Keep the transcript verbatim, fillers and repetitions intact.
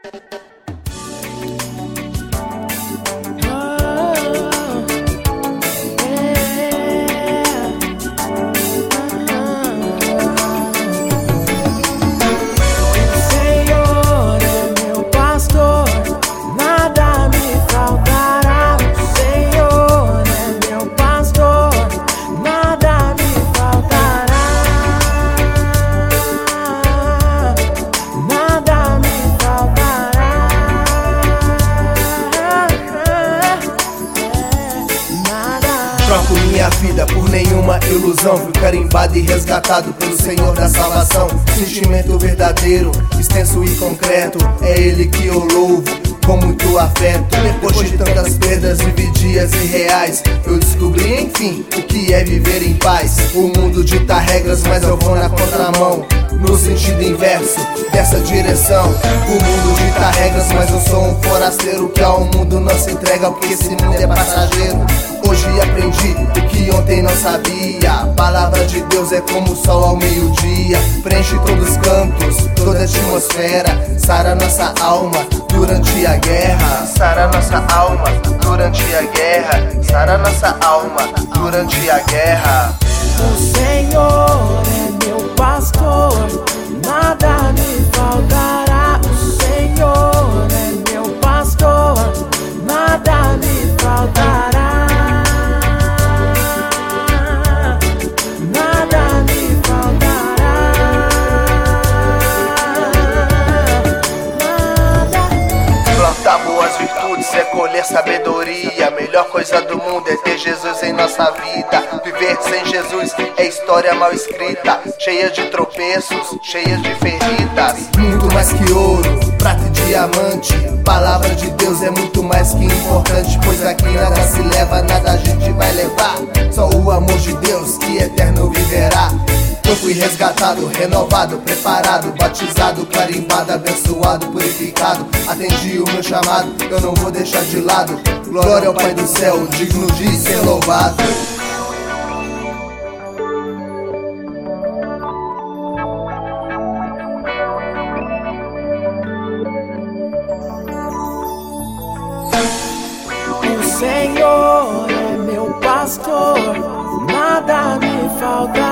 Troco minha vida por nenhuma ilusão. Fui carimbado e resgatado pelo Senhor da salvação. Sentimento verdadeiro, extenso e concreto, é Ele que eu louvo com muito afeto. Depois de tantas perdas, vivi dias irreais, eu descobri enfim o que é viver em paz. O mundo dita regras, mas eu vou na contramão, no sentido inverso dessa direção. O mundo dita regras, mas eu sou um forasteiro que ao mundo não se entrega, porque esse mundo é passageiro. Hoje aprendi o que ontem não sabia. A palavra de Deus é como o sol ao meio-dia, preenche todos os cantos, toda a atmosfera, sara nossa alma durante a guerra. Sara nossa alma durante a guerra. Sara nossa alma durante a guerra. O Senhor é meu pastor, nada me faltará. O Senhor é meu pastor, nada me faltará. Nada me faltará. Nada. Plantar boas virtudes é colher sabedoria. A melhor coisa do mundo é ter Jesus em nossa vida. Viver sem Jesus é história mal escrita, cheia de tropeços, cheia de feridas. Muito mais que ouro, prata e diamante, palavra de Deus é muito mais que importante, pois aqui nada se leva, nada a gente vai levar. Só o amor de Deus que eterno viverá. Eu fui resgatado, renovado, preparado, batizado, carimbado, abençoado, purificado. Atendi o meu chamado, eu não vou deixar de lado. Glória ao Pai do céu, digno de ser louvado. O Senhor é meu pastor, nada me faltará.